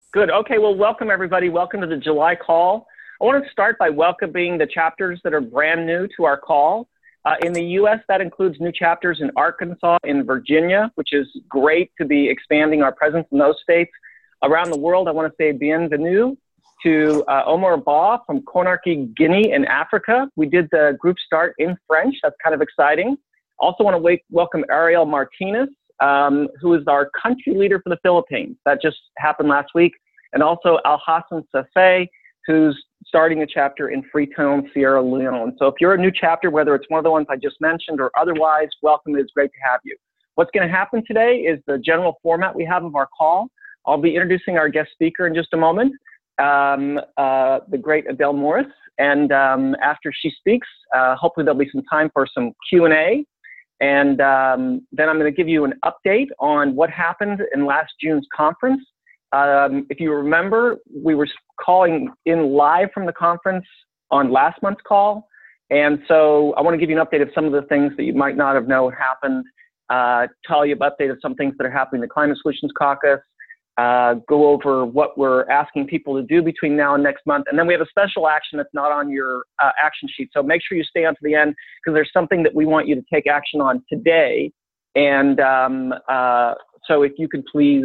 Good. Okay, well, welcome everybody. Welcome to the July call. I want to start by welcoming the chapters that are brand new to our call. In the U.S., that includes new chapters in Arkansas, in Virginia, which is great to be expanding our presence in those states. Around the world, I want to say bienvenue to Omar Ba from Conakry, Guinea in Africa. We did the group start in French. That's kind of exciting. Also want to welcome Ariel Martinez, who is our country leader for the Philippines. That just happened last week. And also Al-Hassan Safai, who's starting a chapter in Freetown, Sierra Leone. So if you're a new chapter, whether it's one of the ones I just mentioned or otherwise, welcome. It's great to have you. What's going to happen today is the general format we have of our call. I'll be introducing our guest speaker in just a moment, the great Adele Morris. And after she speaks, hopefully there'll be some time for some Q&A. And then I'm going to give you an update on what happened in last June's conference. If you remember, we were calling in live from the conference on last month's call. And so I want to give you an update of some of the things that you might not have known happened, tell you an update of some things that are happening in the Climate Solutions Caucus, go over what we're asking people to do between now and next month. And then we have a special action that's not on your action sheet. So make sure you stay on to the end because there's something that we want you to take action on today. And so if you could please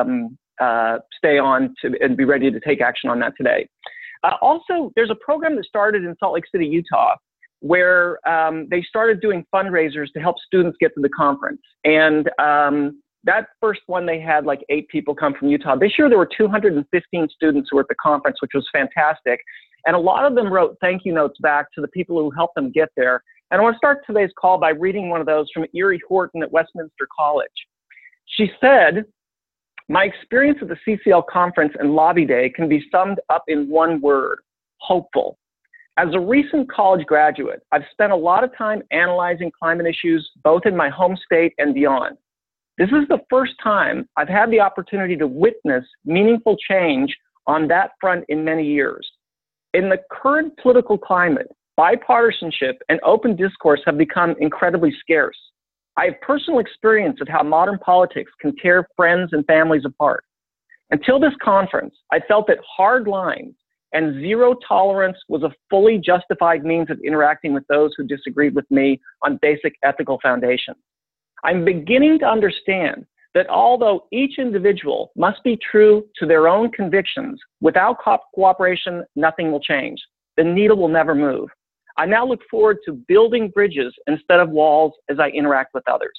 stay on and be ready to take action on that today. Also, there's a program that started in Salt Lake City, Utah, where they started doing fundraisers to help students get to the conference. And that first one, they had like 8 people come from Utah. This year, there were 215 students who were at the conference, which was fantastic. And a lot of them wrote thank you notes back to the people who helped them get there. And I want to start today's call by reading one of those from Erie Horton at Westminster College. She said, "My experience at the CCL conference and lobby day can be summed up in one word: hopeful. As a recent college graduate, I've spent a lot of time analyzing climate issues, both in my home state and beyond. This is the first time I've had the opportunity to witness meaningful change on that front in many years. In the current political climate, bipartisanship and open discourse have become incredibly scarce. I have personal experience of how modern politics can tear friends and families apart. Until this conference, I felt that hard lines and zero tolerance was a fully justified means of interacting with those who disagreed with me on basic ethical foundations. I'm beginning to understand that although each individual must be true to their own convictions, without cooperation, nothing will change. The needle will never move. I now look forward to building bridges instead of walls as I interact with others."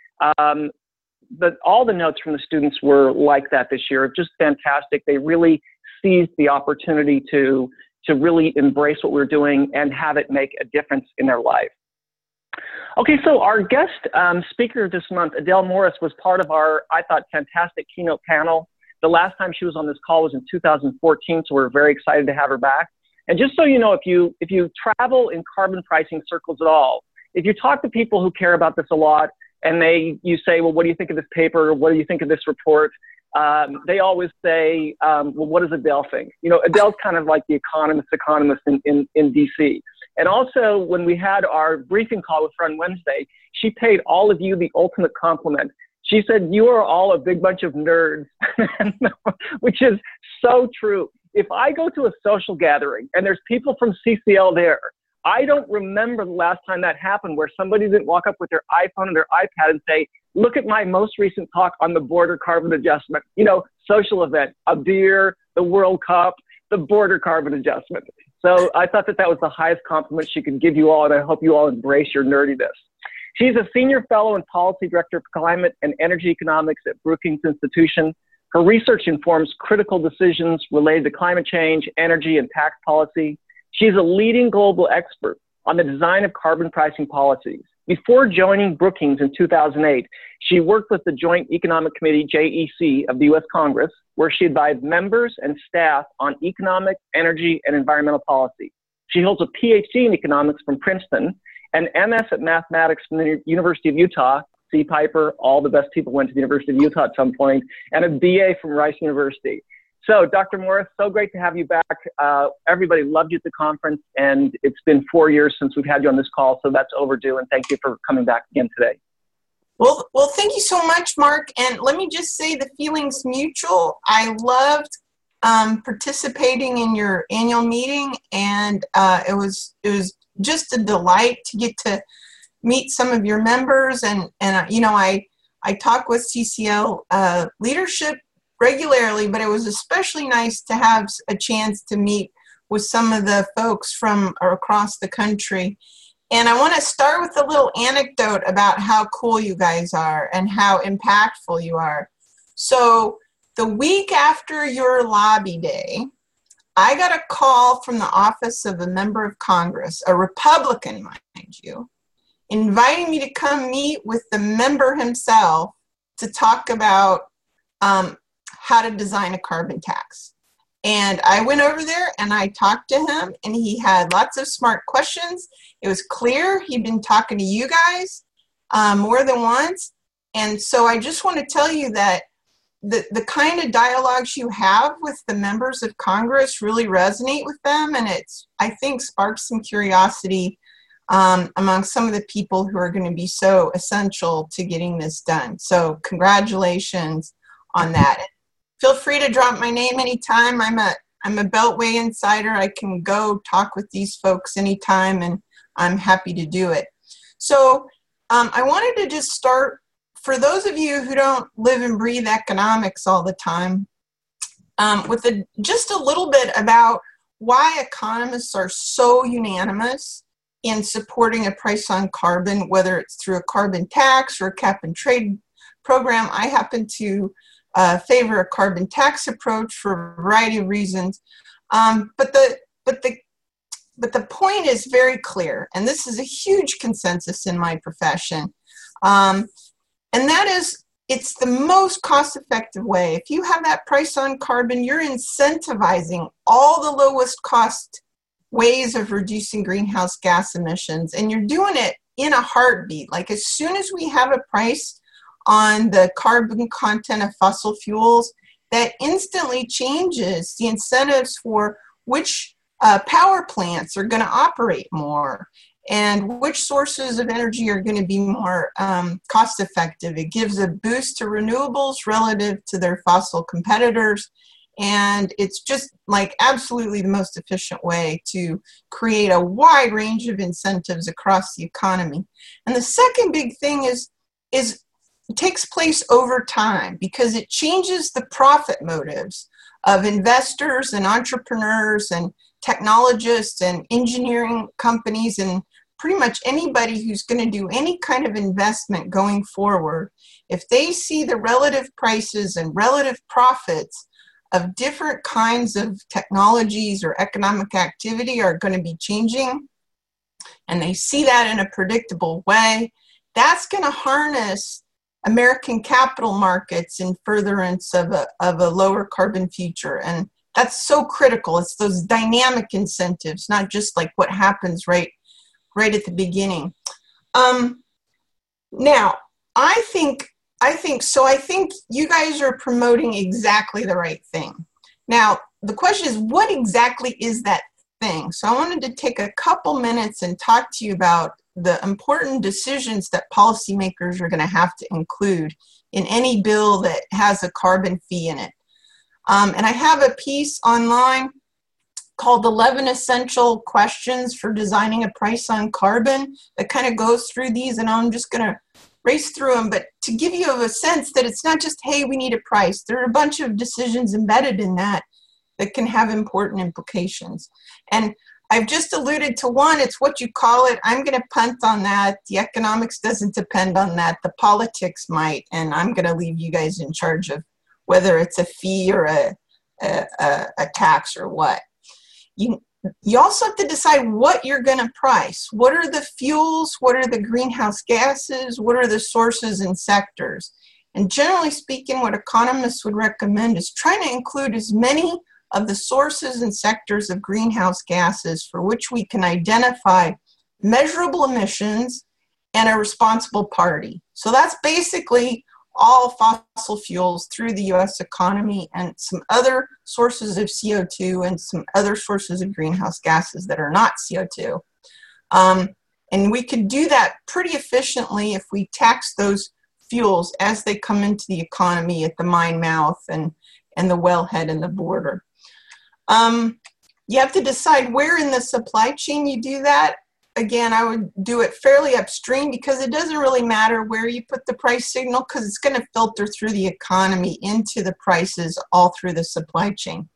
But all the notes from the students were like that this year, just fantastic. They really seized the opportunity to really embrace what we're doing and have it make a difference in their life. Okay, so our guest speaker this month, Adele Morris, was part of our, I thought, fantastic keynote panel. The last time she was on this call was in 2014, so we're very excited to have her back. And just so you know, if you travel in carbon pricing circles at all, if you talk to people who care about this a lot, and you say, well, what do you think of this paper? What do you think of this report? They always say, well, what does Adele think? You know, Adele's kind of like the economist in DC. And also, when we had our briefing call with her on Wednesday, she paid all of you the ultimate compliment. She said, "You are all a big bunch of nerds," which is so true. If I go to a social gathering and there's people from CCL there, I don't remember the last time that happened where somebody didn't walk up with their iPhone and their iPad and say, "Look at my most recent talk on the border carbon adjustment." You know, social event, a beer, the World Cup, the border carbon adjustment. So I thought that was the highest compliment she could give you all, and I hope you all embrace your nerdiness. She's a senior fellow and policy director for climate and energy economics at Brookings Institution. Her research informs critical decisions related to climate change, energy, and tax policy. She's a leading global expert on the design of carbon pricing policies. Before joining Brookings in 2008, she worked with the Joint Economic Committee, JEC, of the U.S. Congress, where she advised members and staff on economic, energy, and environmental policy. She holds a PhD in economics from Princeton, an MS at mathematics from the University of Utah, C. Piper, all the best people went to the University of Utah at some point, and a BA from Rice University. So, Dr. Morris, so great to have you back. Everybody loved you at the conference, and it's been 4 years since we've had you on this call, so that's overdue, and thank you for coming back again today. Well, thank you so much, Mark. And let me just say the feeling's mutual. I loved participating in your annual meeting, and it was just a delight to get to meet some of your members. And you know, I talk with CCL leadership regularly, but it was especially nice to have a chance to meet with some of the folks from across the country. And I want to start with a little anecdote about how cool you guys are and how impactful you are. So the week after your lobby day, I got a call from the office of a member of Congress, a Republican, mind you, inviting me to come meet with the member himself to talk about how to design a carbon tax. And I went over there and I talked to him, and he had lots of smart questions. It was clear he'd been talking to you guys more than once. And so I just want to tell you that the kind of dialogues you have with the members of Congress really resonate with them. And it's, I think, sparks some curiosity among some of the people who are going to be so essential to getting this done. So congratulations on that. Feel free to drop my name anytime. I'm a Beltway insider. I can go talk with these folks anytime, and I'm happy to do it. So I wanted to just start, for those of you who don't live and breathe economics all the time, with just a little bit about why economists are so unanimous in supporting a price on carbon, whether it's through a carbon tax or a cap and trade program. I happen to favor a carbon tax approach for a variety of reasons. But the point is very clear, and this is a huge consensus in my profession. And that is, it's the most cost-effective way. If you have that price on carbon, you're incentivizing all the lowest cost ways of reducing greenhouse gas emissions, and you're doing it in a heartbeat. Like, as soon as we have a price on the carbon content of fossil fuels, that instantly changes the incentives for which power plants are going to operate more and which sources of energy are going to be more cost effective. It gives a boost to renewables relative to their fossil competitors. And it's just like absolutely the most efficient way to create a wide range of incentives across the economy. And the second big thing is it takes place over time, because it changes the profit motives of investors and entrepreneurs and technologists and engineering companies and pretty much anybody who's going to do any kind of investment going forward. If they see the relative prices and relative profits of different kinds of technologies or economic activity are going to be changing, and they see that in a predictable way, that's going to harness American capital markets in furtherance of a lower carbon future. And that's so critical. It's those dynamic incentives, not just like what happens right at the beginning. Now, I think you guys are promoting exactly the right thing. Now, the question is, what exactly is that thing? So I wanted to take a couple minutes and talk to you about the important decisions that policymakers are going to have to include in any bill that has a carbon fee in it. And I have a piece online called 11 Essential Questions for Designing a Price on Carbon that kind of goes through these, and I'm just going to race through them, but to give you a sense that it's not just, hey, we need a price. There are a bunch of decisions embedded in that can have important implications. And I've just alluded to one. It's what you call it. I'm going to punt on that. The economics doesn't depend on that. The politics might, and I'm going to leave you guys in charge of whether it's a fee or a tax or what. You also have to decide what you're going to price. What are the fuels? What are the greenhouse gases? What are the sources and sectors? And generally speaking, what economists would recommend is trying to include as many of the sources and sectors of greenhouse gases for which we can identify measurable emissions and a responsible party. So that's basically all fossil fuels through the US economy and some other sources of CO2 and some other sources of greenhouse gases that are not CO2. And we could do that pretty efficiently if we tax those fuels as they come into the economy at the mine mouth and and the wellhead and the border. You have to decide where in the supply chain you do that. Again, I would do it fairly upstream because it doesn't really matter where you put the price signal because it's going to filter through the economy into the prices all through the supply chain.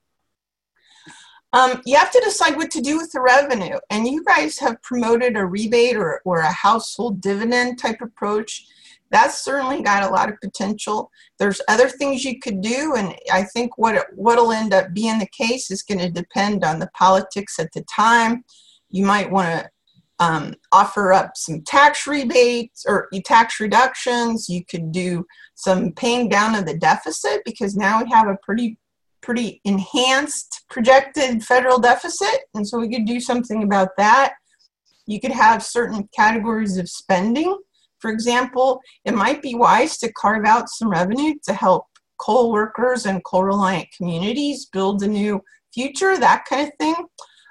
You have to decide what to do with the revenue. And you guys have promoted a rebate or a household dividend type approach. That's certainly got a lot of potential. There's other things you could do, and I think what'll end up being the case is going to depend on the politics at the time. You might want to offer up some tax rebates or tax reductions. You could do some paying down of the deficit because now we have a pretty enhanced projected federal deficit, and so we could do something about that. You could have certain categories of spending. For example, it might be wise to carve out some revenue to help coal workers and coal-reliant communities build a new future, that kind of thing.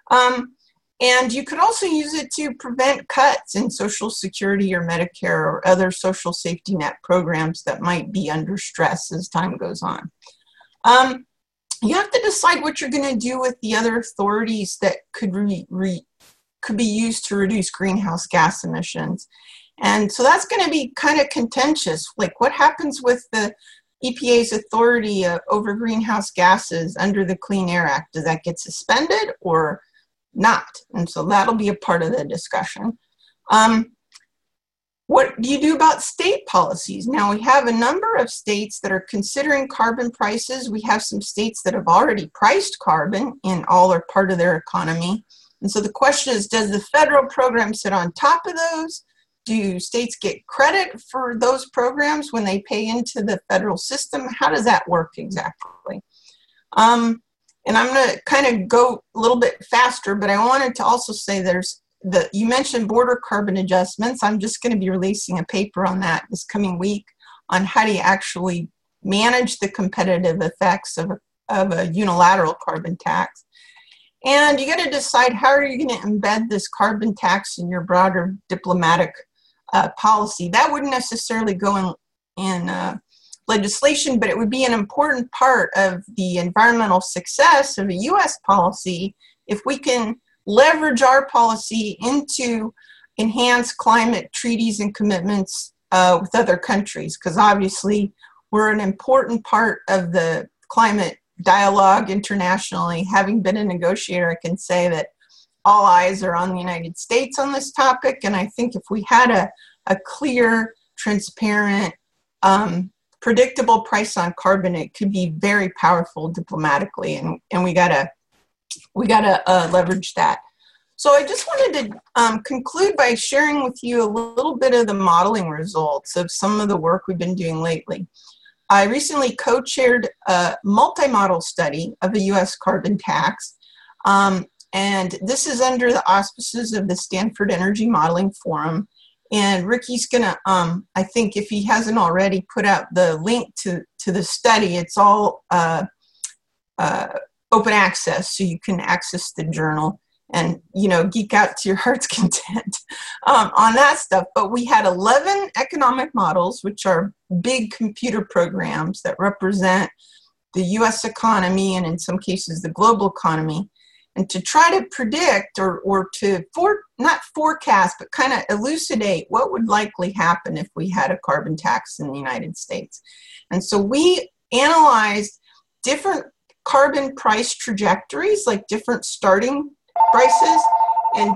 And you could also use it to prevent cuts in Social Security or Medicare or other social safety net programs that might be under stress as time goes on. You have to decide what you're going to do with the other authorities that could be used to reduce greenhouse gas emissions. And so that's going to be kind of contentious. Like, what happens with the EPA's authority over greenhouse gases under the Clean Air Act? Does that get suspended or not? And so that'll be a part of the discussion. What do you do about state policies? Now, we have a number of states that are considering carbon prices. We have some states that have already priced carbon in all or part of their economy. And so the question is, does the federal program sit on top of those? Do states get credit for those programs when they pay into the federal system? How does that work exactly? And I'm going to kind of go a little bit faster, but I wanted to also say you mentioned border carbon adjustments. I'm just going to be releasing a paper on that this coming week on how do you actually manage the competitive effects of a unilateral carbon tax. And you got to decide how are you going to embed this carbon tax in your broader diplomatic policy. That wouldn't necessarily go in legislation, but it would be an important part of the environmental success of a U.S. policy if we can leverage our policy into enhanced climate treaties and commitments with other countries, because obviously we're an important part of the climate dialogue internationally. Having been a negotiator, I can say that all eyes are on the United States on this topic, and I think if we had a clear, transparent, predictable price on carbon, it could be very powerful diplomatically, and we gotta leverage that. So I just wanted to conclude by sharing with you a little bit of the modeling results of some of the work we've been doing lately. I recently co-chaired a multi-model study of a U.S. carbon tax, and this is under the auspices of the Stanford Energy Modeling Forum. And Ricky's gonna, I think if he hasn't already, put out the link to the study. It's all open access, so you can access the journal and, geek out to your heart's content on that stuff. But we had 11 economic models, which are big computer programs that represent the U.S. economy and in some cases the global economy. And to try to predict or to not forecast, but kind of elucidate what would likely happen if we had a carbon tax in the United States. And so we analyzed different carbon price trajectories, like different starting prices and,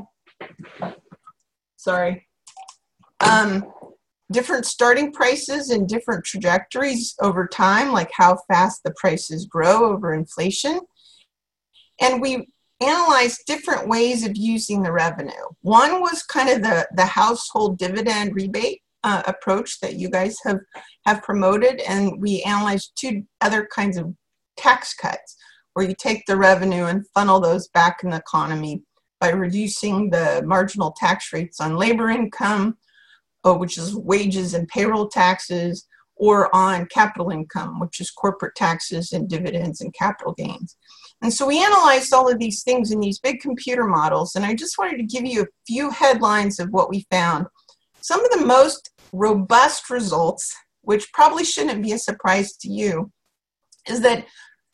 different starting prices and different trajectories over time, like how fast the prices grow over inflation. And we analyzed different ways of using the revenue. One was kind of the household dividend rebate approach that you guys have promoted, and we analyzed two other kinds of tax cuts, where you take the revenue and funnel those back in the economy by reducing the marginal tax rates on labor income, which is wages and payroll taxes, or on capital income, which is corporate taxes and dividends and capital gains. And so we analyzed all of these things in these big computer models, and I just wanted to give you a few headlines of what we found. Some of the most robust results, which probably shouldn't be a surprise to you, is that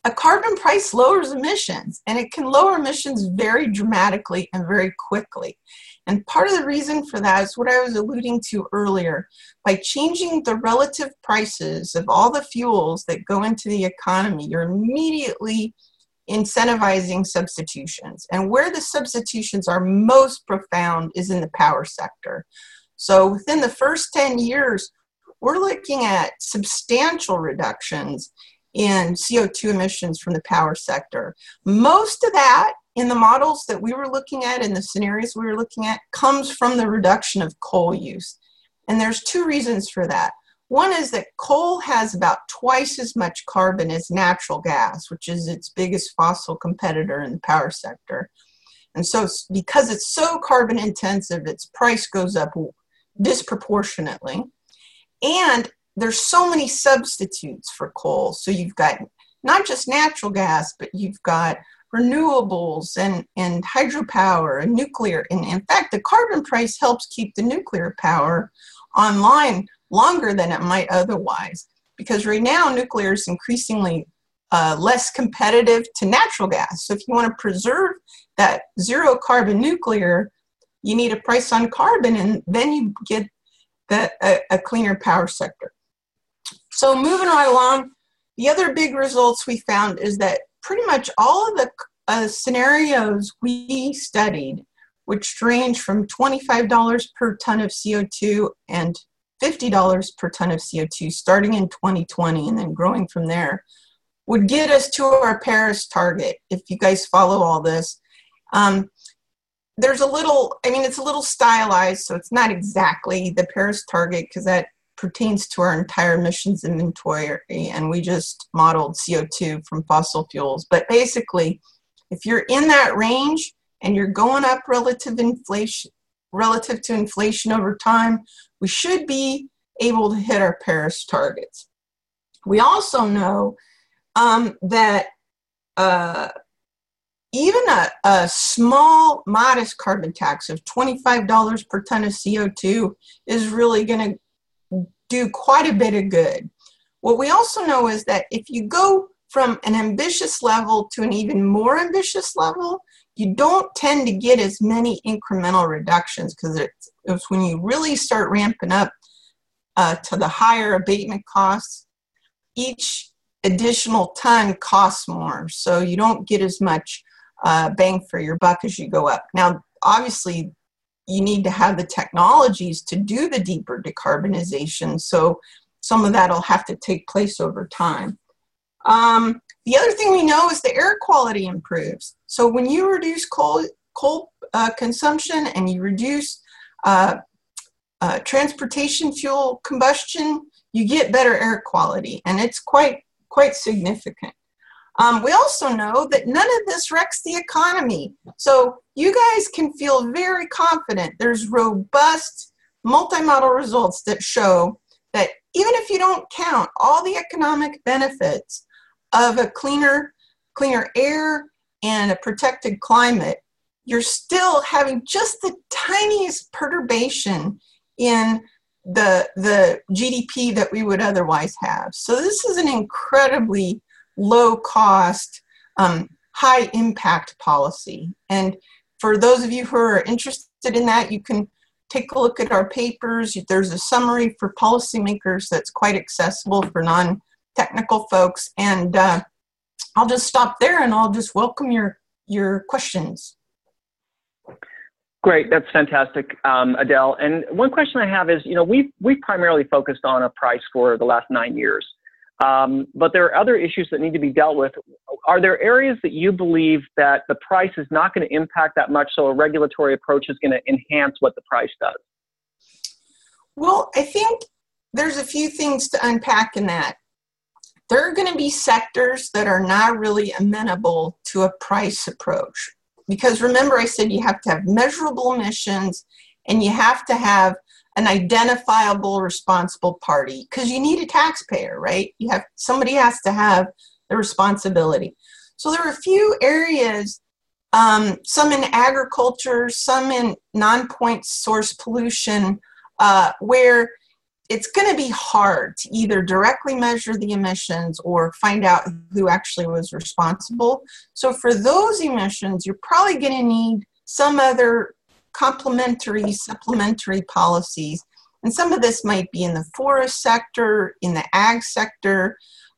a carbon price lowers emissions, and it can lower emissions very dramatically and very quickly. And part of the reason for that is what I was alluding to earlier. By changing the relative prices of all the fuels that go into the economy, you're immediately incentivizing substitutions. And where the substitutions are most profound is in the power sector. So within the first 10 years, we're looking at substantial reductions in CO2 emissions from the power sector. Most of that in the models that we were looking at, in the scenarios we were looking at, comes from the reduction of coal use. And there's two reasons for that. One is that coal has about twice as much carbon as natural gas, which is its biggest fossil competitor in the power sector. And so because it's so carbon intensive, its price goes up disproportionately. And there's so many substitutes for coal. So you've got not just natural gas, but you've got renewables and hydropower and nuclear. And in fact, the carbon price helps keep the nuclear power online longer than it might otherwise. Because right now, nuclear is increasingly less competitive to natural gas. So if you want to preserve that zero carbon nuclear, you need a price on carbon, and then you get a cleaner power sector. So moving right along, the other big results we found is that pretty much all of the scenarios we studied, which range from $25 per ton of CO2 and $50 per ton of CO2 starting in 2020 and then growing from there, would get us to our Paris target. If you guys follow all this, there's a little, it's a little stylized, so it's not exactly the Paris target because that pertains to our entire emissions inventory, and we just modeled CO2 from fossil fuels. But basically, if you're in that range and you're going up relative to inflation over time, we should be able to hit our Paris targets. We also know that even a small, modest carbon tax of $25 per ton of CO2 is really going to do quite a bit of good. What we also know is that if you go from an ambitious level to an even more ambitious level, you don't tend to get as many incremental reductions because it's when you really start ramping up to the higher abatement costs, each additional ton costs more. So you don't get as much bang for your buck as you go up. Now, obviously, you need to have the technologies to do the deeper decarbonization. So some of that will have to take place over time. The other thing we know is the air quality improves. So when you reduce coal consumption and you reduce transportation fuel combustion, you get better air quality, and it's quite significant. We also know that none of this wrecks the economy. So you guys can feel very confident. There's robust multi-model results that show that even if you don't count all the economic benefits of a cleaner air and a protected climate, you're still having just the tiniest perturbation in the GDP that we would otherwise have. So this is an incredibly low cost, high impact policy. And for those of you who are interested in that, you can take a look at our papers. There's a summary for policymakers that's quite accessible for non-technical folks. And I'll just stop there and I'll just welcome your questions. Great, that's fantastic, Adele. And one question I have is, we've primarily focused on a price for the last 9 years. But there are other issues that need to be dealt with. Are there areas that you believe that the price is not going to impact that much, so a regulatory approach is going to enhance what the price does? Well, I think there's a few things to unpack in that. There are going to be sectors that are not really amenable to a price approach. Because remember, I said you have to have measurable emissions and you have to have an identifiable responsible party because you need a taxpayer, right? Somebody has to have the responsibility. So there are a few areas, some in agriculture, some in non-point source pollution, where it's going to be hard to either directly measure the emissions or find out who actually was responsible. So for those emissions, you're probably going to need some other complementary, supplementary policies. And some of this might be in the forest sector, in the ag sector,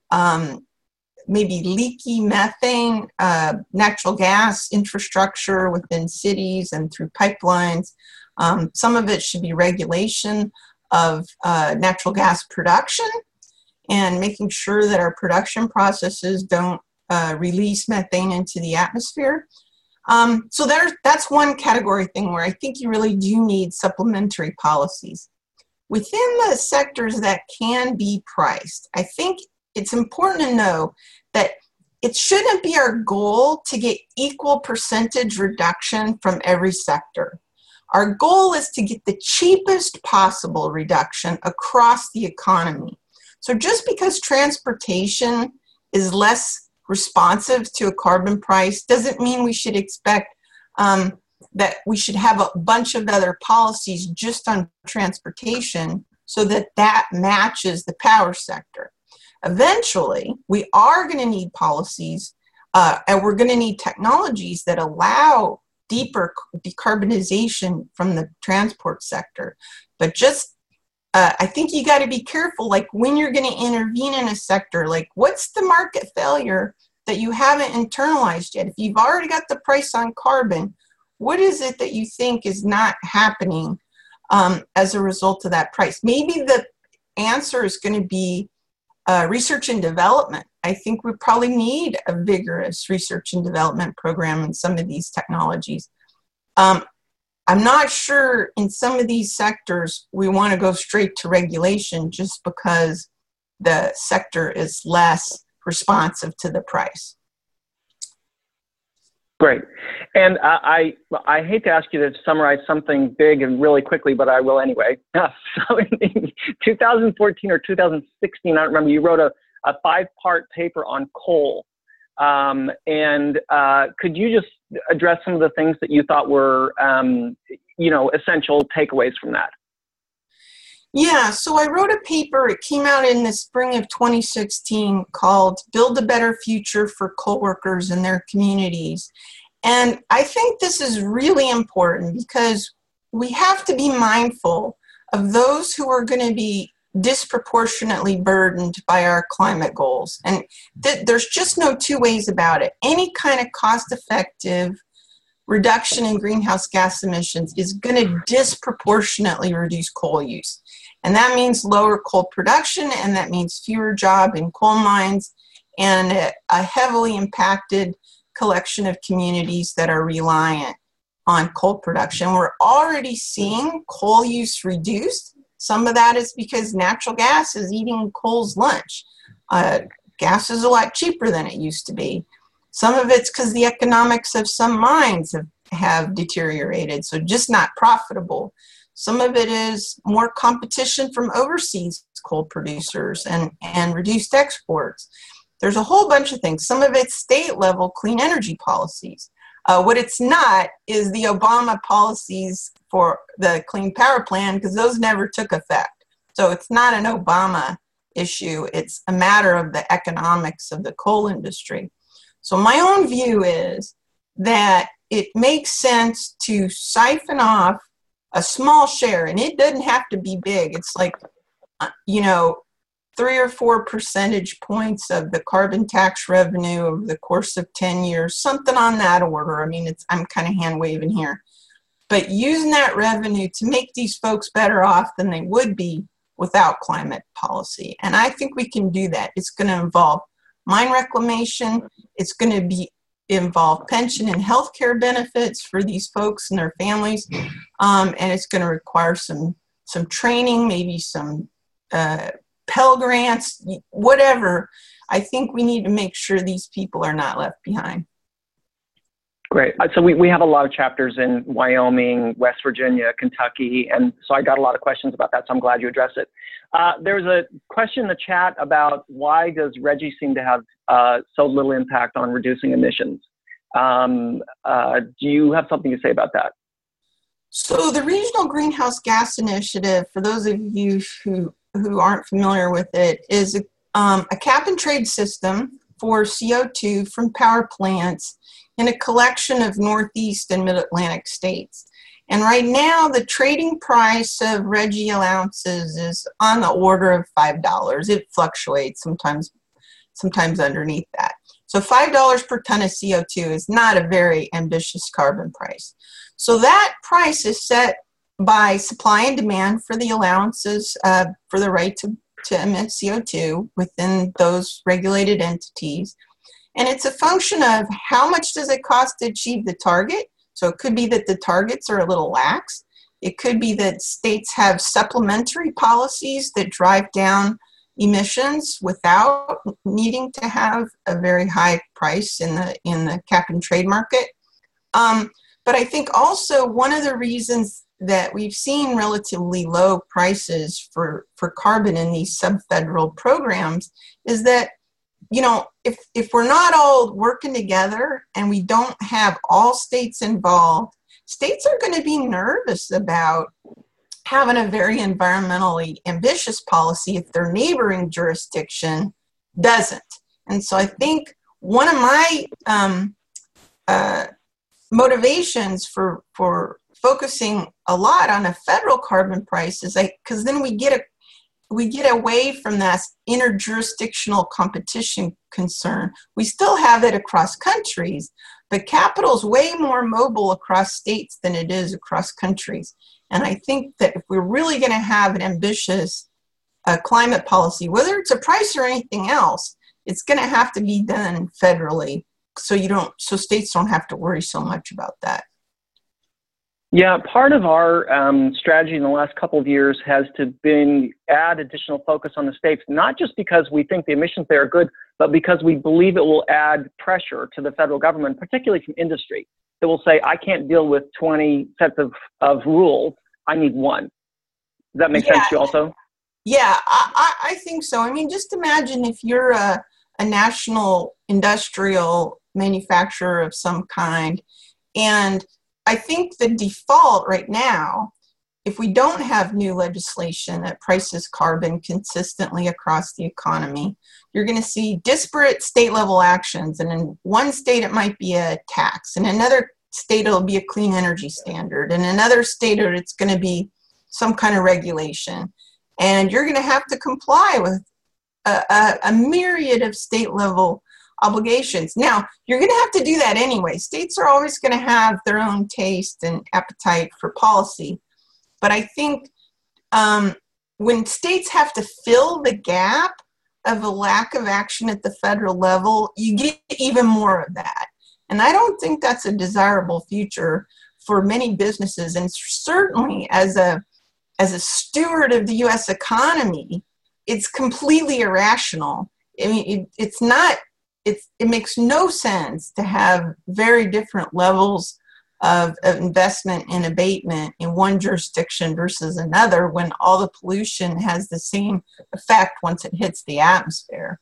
maybe leaky methane, natural gas infrastructure within cities and through pipelines. Some of it should be regulation of natural gas production and making sure that our production processes don't release methane into the atmosphere. So that's one category thing where I think you really do need supplementary policies. Within the sectors that can be priced, I think it's important to know that it shouldn't be our goal to get equal percentage reduction from every sector. Our goal is to get the cheapest possible reduction across the economy. So just because transportation is less responsive to a carbon price doesn't mean we should expect that we should have a bunch of other policies just on transportation so that that matches the power sector. Eventually, we are going to need policies and we're going to need technologies that allow deeper decarbonization from the transport sector. But just, I think you got to be careful, like when you're going to intervene in a sector, like what's the market failure that you haven't internalized yet? If you've already got the price on carbon, what is it that you think is not happening as a result of that price? Maybe the answer is going to be research and development. I think we probably need a vigorous research and development program in some of these technologies. I'm not sure in some of these sectors we want to go straight to regulation just because the sector is less responsive to the price. Great. And I hate to ask you to summarize something big and really quickly, but I will anyway. So in 2014 or 2016, I don't remember, you wrote a 5-part paper on coal. And could you just address some of the things that you thought were, essential takeaways from that? Yeah, so I wrote a paper, it came out in the spring of 2016 called Build a Better Future for Coal Workers and Their Communities. And I think this is really important because we have to be mindful of those who are going to be disproportionately burdened by our climate goals. And there's just no two ways about it. Any kind of cost-effective reduction in greenhouse gas emissions is going to disproportionately reduce coal use. And that means lower coal production, and that means fewer jobs in coal mines, and a heavily impacted collection of communities that are reliant on coal production. We're already seeing coal use reduced. Some of that is because natural gas is eating coal's lunch. Gas is a lot cheaper than it used to be. Some of it's because the economics of some mines have deteriorated, so just not profitable. Some of it is more competition from overseas coal producers and reduced exports. There's a whole bunch of things. Some of it's state level clean energy policies. What it's not is the Obama policies for the Clean Power Plan, because those never took effect. So it's not an Obama issue. It's a matter of the economics of the coal industry. So my own view is that it makes sense to siphon off a small share, and it doesn't have to be big. It's like, 3 or 4 percentage points of the carbon tax revenue over the course of 10 years, something on that order. I mean, I'm kind of hand waving here. But using that revenue to make these folks better off than they would be without climate policy. And I think we can do that. It's going to involve mine reclamation. It's going to involve pension and healthcare benefits for these folks and their families. And it's going to require some training, maybe some Pell Grants, whatever. I think we need to make sure these people are not left behind. Great. So we have a lot of chapters in Wyoming, West Virginia, Kentucky, and so I got a lot of questions about that, so I'm glad you addressed it. There's a question in the chat about why does RGGI seem to have so little impact on reducing emissions? Do you have something to say about that? So the Regional Greenhouse Gas Initiative, for those of you who who aren't familiar with it, is a cap and trade system for CO2 from power plants in a collection of Northeast and Mid-Atlantic states. And right now, the trading price of RGGI allowances is on the order of $5. It fluctuates sometimes underneath that. So $5 per ton of CO2 is not a very ambitious carbon price. So that price is set by supply and demand for the allowances for the right to emit CO2 within those regulated entities. And it's a function of how much does it cost to achieve the target. So it could be that the targets are a little lax. It could be that states have supplementary policies that drive down emissions without needing to have a very high price in the cap and trade market. But I think also one of the reasons that we've seen relatively low prices for carbon in these sub-federal programs is that, you know, if we're not all working together and we don't have all states involved, states are going to be nervous about having a very environmentally ambitious policy if their neighboring jurisdiction doesn't. And so I think one of my motivations for focusing a lot on a federal carbon price is because then we get away from that interjurisdictional competition concern. We still have it across countries, but capital is way more mobile across states than it is across countries. And I think that if we're really going to have an ambitious climate policy, whether it's a price or anything else, it's going to have to be done federally, so states don't have to worry so much about that. Yeah, part of our strategy in the last couple of years has been add additional focus on the states, not just because we think the emissions there are good, but because we believe it will add pressure to the federal government, particularly from industry, that will say, I can't deal with 20 sets of rules, I need one. Does that make sense to you also? Yeah, I think so. I mean, just imagine if you're a national industrial manufacturer of some kind, and I think the default right now, if we don't have new legislation that prices carbon consistently across the economy, you're going to see disparate state level actions. And in one state, it might be a tax. In another state, it'll be a clean energy standard. In another state, it's going to be some kind of regulation. And you're going to have to comply with a myriad of state level obligations. Now, you're going to have to do that anyway. States are always going to have their own taste and appetite for policy. But I think when states have to fill the gap of a lack of action at the federal level, you get even more of that. And I don't think that's a desirable future for many businesses. And certainly as a steward of the U.S. economy, it's completely irrational. I mean, it makes no sense to have very different levels of investment and abatement in one jurisdiction versus another when all the pollution has the same effect once it hits the atmosphere.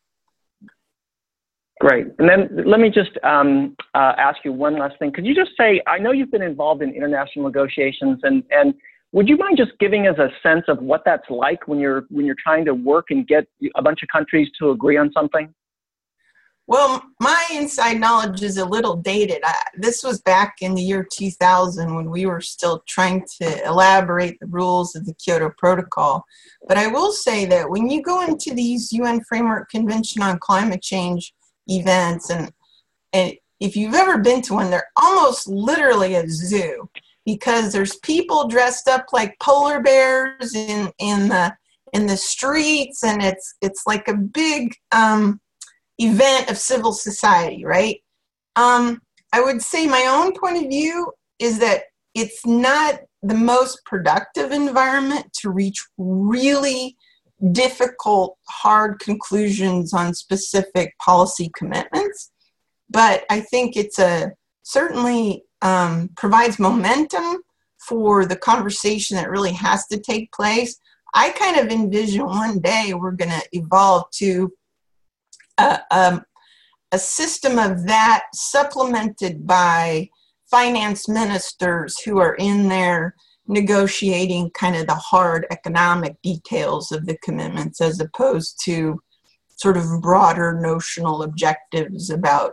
Great. And then let me just ask you one last thing. Could you just say, I know you've been involved in international negotiations, and would you mind just giving us a sense of what that's like when you're trying to work and get a bunch of countries to agree on something? Well, my inside knowledge is a little dated. This was back in the year 2000 when we were still trying to elaborate the rules of the Kyoto Protocol. But I will say that when you go into these UN Framework Convention on Climate Change events, and if you've ever been to one, they're almost literally a zoo, because there's people dressed up like polar bears in the streets, and it's like a big event of civil society, right? I would say my own point of view is that it's not the most productive environment to reach really difficult, hard conclusions on specific policy commitments. But I think it's certainly provides momentum for the conversation that really has to take place. I kind of envision one day we're going to evolve to a system of that supplemented by finance ministers who are in there negotiating kind of the hard economic details of the commitments as opposed to sort of broader notional objectives about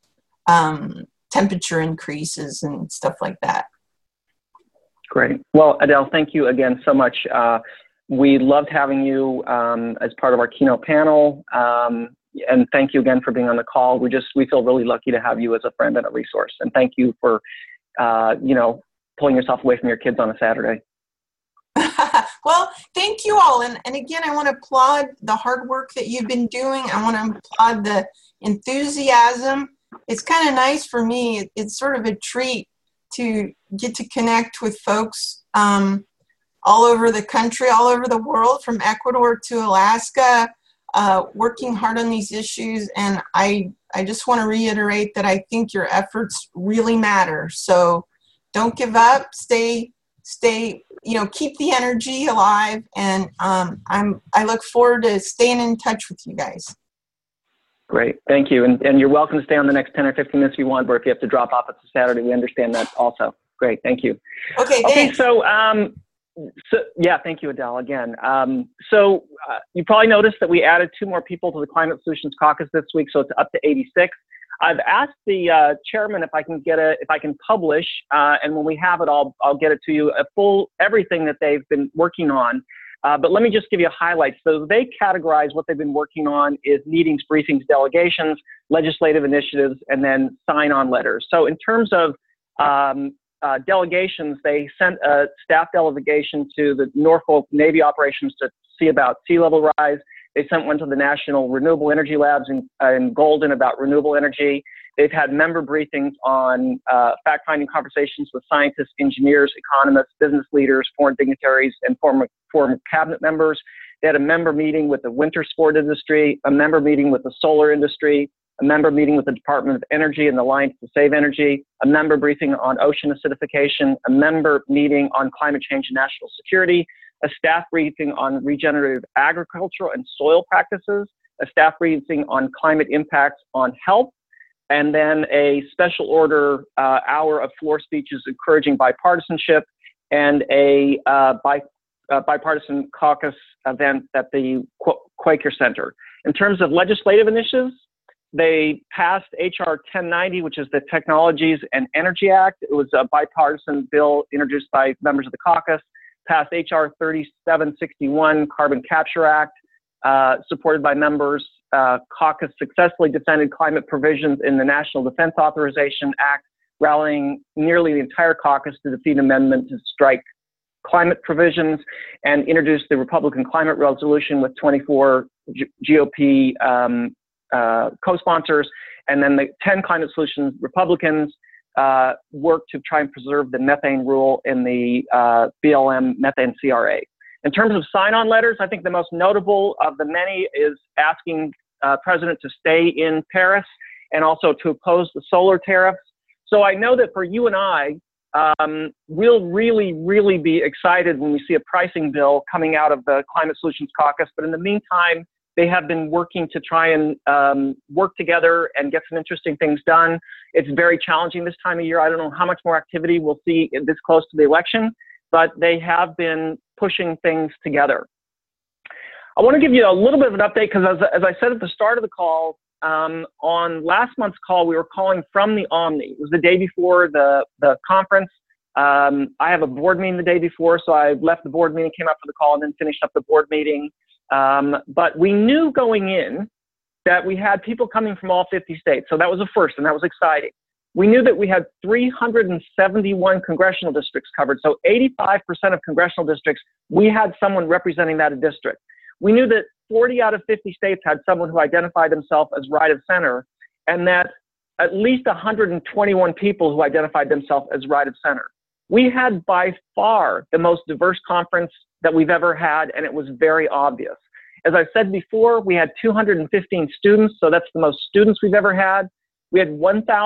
temperature increases and stuff like that. Great. Well, Adele, thank you again so much. We loved having you as part of our keynote panel. And thank you again for being on the call. We feel really lucky to have you as a friend and a resource. And thank you for, pulling yourself away from your kids on a Saturday. Well, thank you all. And again, I want to applaud the hard work that you've been doing. I want to applaud the enthusiasm. It's kind of nice for me. It's sort of a treat to get to connect with folks all over the country, all over the world, from Ecuador to Alaska, working hard on these issues. And I just want to reiterate that I think your efforts really matter. So don't give up, stay, keep the energy alive. And I look forward to staying in touch with you guys. Great, thank you. And you're welcome to stay on the next 10 or 15 minutes if you want, or if you have to drop off, it's a Saturday, we understand that also. Great, thank you. Okay, thanks. So yeah, thank you, Adele, again. You probably noticed that we added 2 more people to the Climate Solutions Caucus this week, so it's up to 86. I've asked the chairman if I can publish, and when we have it, I'll get it to you, everything that they've been working on. But let me just give you a highlight. So they categorize what they've been working on is meetings, briefings, delegations, legislative initiatives, and then sign-on letters. So in terms of delegations, they sent a staff delegation to the Norfolk Navy operations to see about sea level rise. They sent one to the National Renewable Energy Labs in Golden about renewable energy. They've had member briefings on fact-finding conversations with scientists, engineers, economists, business leaders, foreign dignitaries, and former cabinet members. They had a member meeting with the winter sport industry, a member meeting with the solar industry, a member meeting with the Department of Energy and the Alliance to Save Energy, a member briefing on ocean acidification, a member meeting on climate change and national security, a staff briefing on regenerative agriculture and soil practices, a staff briefing on climate impacts on health, and then a special order hour of floor speeches encouraging bipartisanship, and a bipartisan caucus event at the Quaker Center. In terms of legislative initiatives, they passed H.R. 1090, which is the Technologies and Energy Act. It was a bipartisan bill introduced by members of the caucus. Passed H.R. 3761, Carbon Capture Act, supported by members. Caucus successfully defended climate provisions in the National Defense Authorization Act, rallying nearly the entire caucus to defeat an amendment to strike climate provisions, and introduced the Republican climate resolution with 24 GOP co-sponsors, and then the 10 climate solutions Republicans worked to try and preserve the methane rule in the BLM methane CRA. In terms of sign-on letters, I think the most notable of the many is asking President to stay in Paris and also to oppose the solar tariffs. So I know that for you and I, we'll really be excited when we see a pricing bill coming out of the Climate Solutions Caucus. But in the meantime, they have been working to try and work together and get some interesting things done. It's very challenging this time of year. I don't know how much more activity we'll see this close to the election, but they have been pushing things together. I want to give you a little bit of an update because as I said at the start of the call, on last month's call, we were calling from the Omni. It was the day before the conference. I have a board meeting the day before, so I left the board meeting, came up for the call, and then finished up the board meeting. But we knew going in that we had people coming from all 50 states. So that was a first, and that was exciting. We knew that we had 371 congressional districts covered. So 85% of congressional districts, we had someone representing that district. We knew that 40 out of 50 states had someone who identified themselves as right of center, and that at least 121 people who identified themselves as right of center. We had by far the most diverse conference that we've ever had, and it was very obvious. As I said before, we had 215 students, so that's the most students we've ever had. We had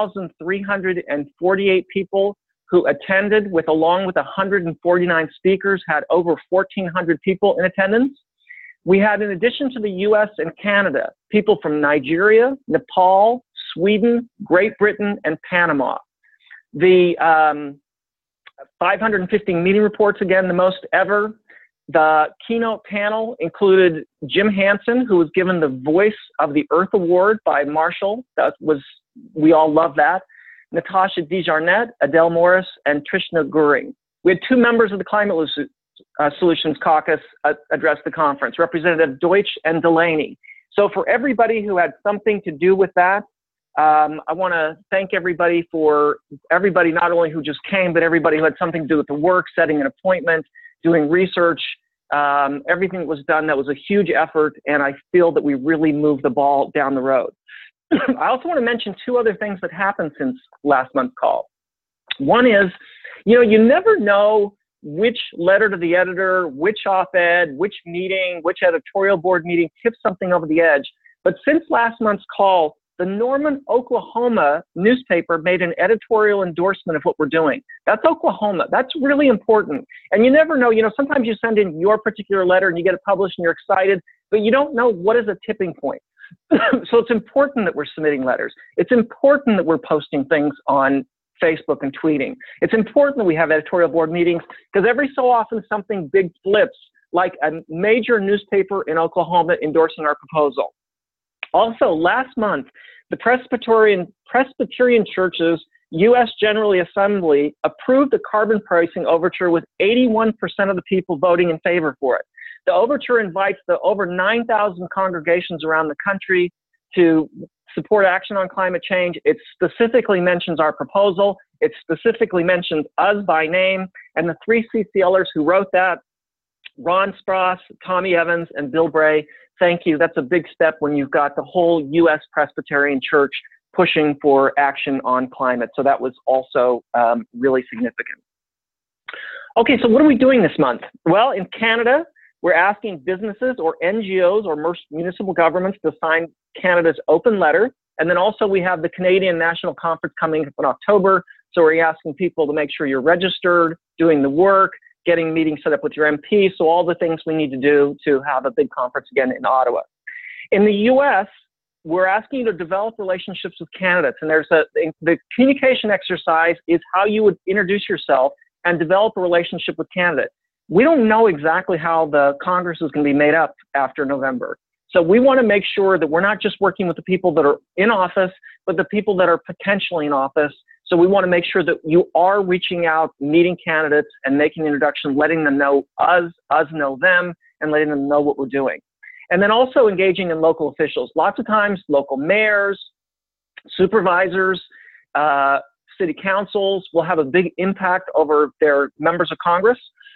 1,348 people who attended, along with 149 speakers, had over 1,400 people in attendance. We had, in addition to the US and Canada, people from Nigeria, Nepal, Sweden, Great Britain, and Panama. The 550 meeting reports, again, the most ever. The keynote panel included Jim Hansen, who was given the Voice of the Earth Award by Marshall. We all love that. Natasha DeJarnette, Adele Morris, and Trishna Guring. We had 2 members of the Climate Solutions Caucus address the conference, Representative Deutsch and Delaney. So for everybody who had something to do with that, I want to thank everybody not only who just came, but everybody who had something to do with the work, setting an appointment, doing research, everything that was done. That was a huge effort, and I feel that we really moved the ball down the road. I also want to mention 2 other things that happened since last month's call. One is, you never know which letter to the editor, which op-ed, which meeting, which editorial board meeting tips something over the edge. But since last month's call, the Norman, Oklahoma newspaper made an editorial endorsement of what we're doing. That's Oklahoma. That's really important. And you never know, sometimes you send in your particular letter and you get it published and you're excited, but you don't know what is a tipping point. So it's important that we're submitting letters. It's important that we're posting things on Facebook and tweeting. It's important that we have editorial board meetings, because every so often something big flips, like a major newspaper in Oklahoma endorsing our proposal. Also, last month, the Presbyterian Church's U.S. General Assembly approved the carbon pricing overture with 81% of the people voting in favor for it. The overture invites the over 9,000 congregations around the country to support action on climate change. It specifically mentions our proposal. It specifically mentions us by name, and the 3 CCLers who wrote that, Ron Spross, Tommy Evans, and Bill Bray. Thank you. That's a big step when you've got the whole U.S. Presbyterian Church pushing for action on climate. So that was also really significant. Okay, so what are we doing this month? Well, in Canada, we're asking businesses or NGOs or municipal governments to sign Canada's open letter. And then also we have the Canadian National Conference coming up in October. So we're asking people to make sure you're registered, doing the work, getting meetings set up with your MP. So all the things we need to do to have a big conference again in Ottawa. In the US, we're asking you to develop relationships with candidates. And the communication exercise is how you would introduce yourself and develop a relationship with candidates. We don't know exactly how the Congress is going to be made up after November. So we want to make sure that we're not just working with the people that are in office, but the people that are potentially in office. So we want to make sure that you are reaching out, meeting candidates, and making introductions, letting them know us know them, and letting them know what we're doing. And then also engaging in local officials. Lots of times, local mayors, supervisors, city councils will have a big impact over their members of Congress.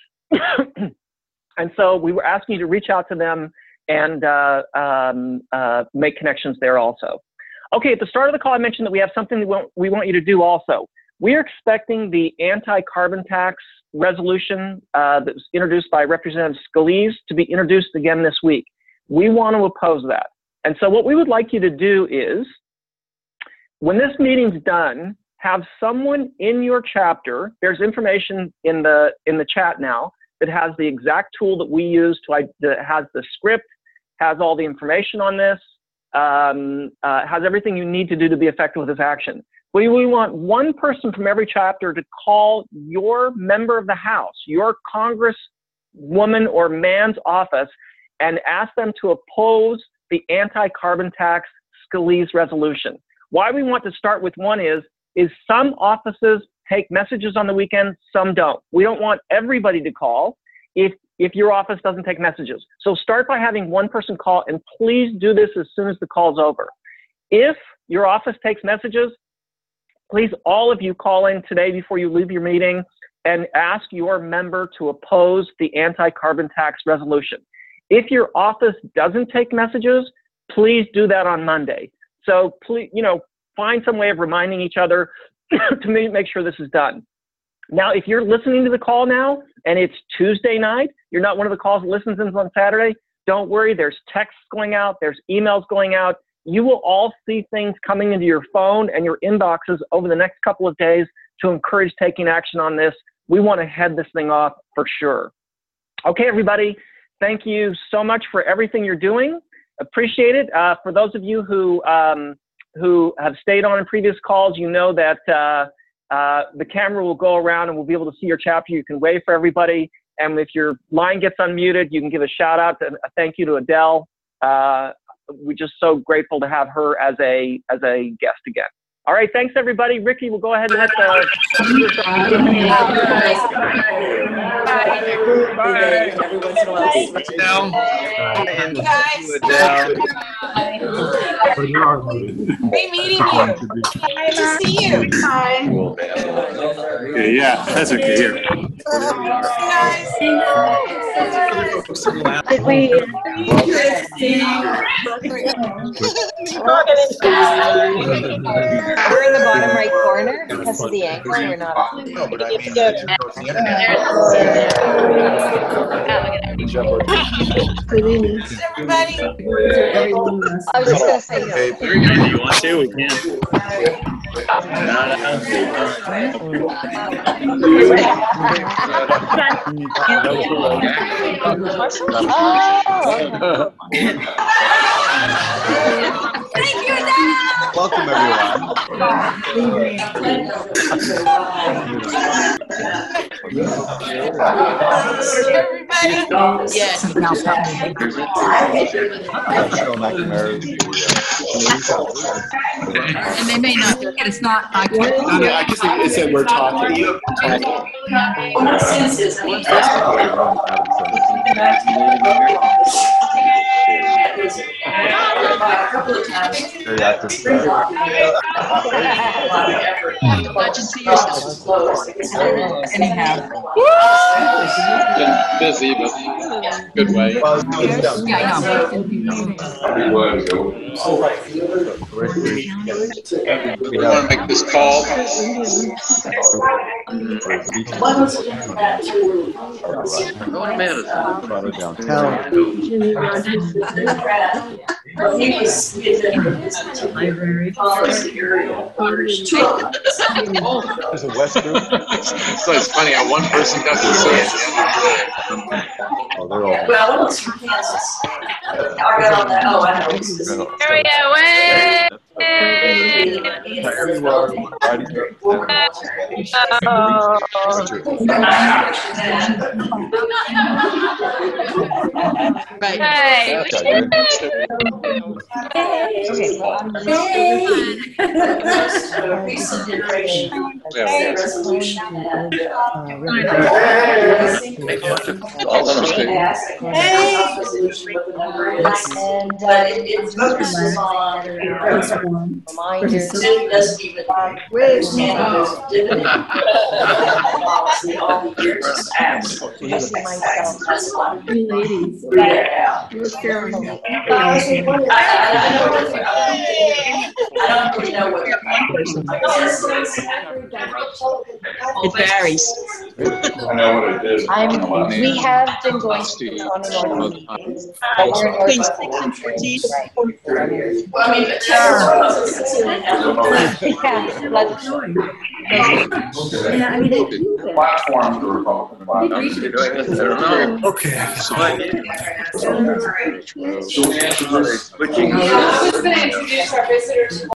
And so we were asking you to reach out to them and make connections there also. Okay, at the start of the call, I mentioned that we have something we want you to do also. We are expecting the anti-carbon tax resolution that was introduced by Representative Scalise to be introduced again this week. We want to oppose that. And so what we would like you to do is, when this meeting's done, have someone in your chapter, there's information in the chat now that has the exact tool that we use, that has the script, has all the information on this, has everything you need to do to be effective with this action. We want one person from every chapter to call your member of the House, your congresswoman or man's office, and ask them to oppose the anti-carbon tax Scalise resolution. Why we want to start with one is some offices take messages on the weekend, some don't. We don't want everybody to call if your office doesn't take messages. So start by having one person call, and please do this as soon as the call's over. If your office takes messages, please all of you call in today before you leave your meeting and ask your member to oppose the anti-carbon tax resolution. If your office doesn't take messages, please do that on Monday. So please, find some way of reminding each other to make sure this is done. Now, if you're listening to the call now and it's Tuesday night, you're not one of the calls that listens in on Saturday, don't worry. There's texts going out. There's emails going out. You will all see things coming into your phone and your inboxes over the next couple of days to encourage taking action on this. We want to head this thing off for sure. Okay, everybody. Thank you so much for everything you're doing. Appreciate it. For those of you who have stayed on in previous calls, you know that the camera will go around and we'll be able to see your chapter. You can wave for everybody. And if your line gets unmuted, you can give a shout out and a thank you to Adele. We're just so grateful to have her as a guest again. All right, thanks everybody. Ricky, we'll go ahead and let the Great meeting you. Good to see you. Yeah, that's okay. Here. We're in the bottom right corner because of the angle. We're not. No, but I mean, Everybody. I was just gonna say no. if you want to, we can. Thank you, Dad. Welcome, everyone. Everybody. Yes. And they may not, it's not, I No, I just think it said we're talking. Very active. anyhow. Been busy, but good way. Yeah, I know. We want to make this call. There's a West group. So it's funny how one person doesn't see it. Oh, they're all. Well, it was from Kansas. I got on that. Oh, I know. There we go. Right. Recent iteration. Yeah. Resolution. But it focuses on Reminders. it doesn't even understand those dividend policy all the years it's passed. That's why. Yeah. I don't really know what. It varies. I know what it is. We have been going to the North meetings, but we're in Between North 6 and 14. Well, I mean, but Yeah, let's- Yeah, I mean, they do that. Platforms we're talking about. Okay. So we answer. I was going to introduce our visitors.